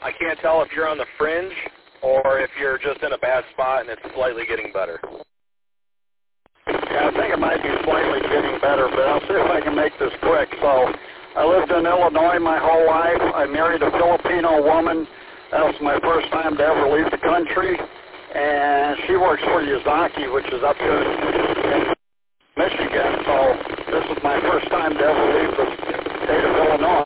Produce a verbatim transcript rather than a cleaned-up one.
I can't tell if you're on the fringe or if you're just in a bad spot and it's slightly getting better. Yeah, I think it might be slightly getting better, but I'll see if I can make this quick. So I lived in Illinois my whole life. I married a Filipino woman. That was my first time to ever leave the country. And she works for Yazaki, which is up here in Michigan. So this is my first time to ever leave the state of Illinois.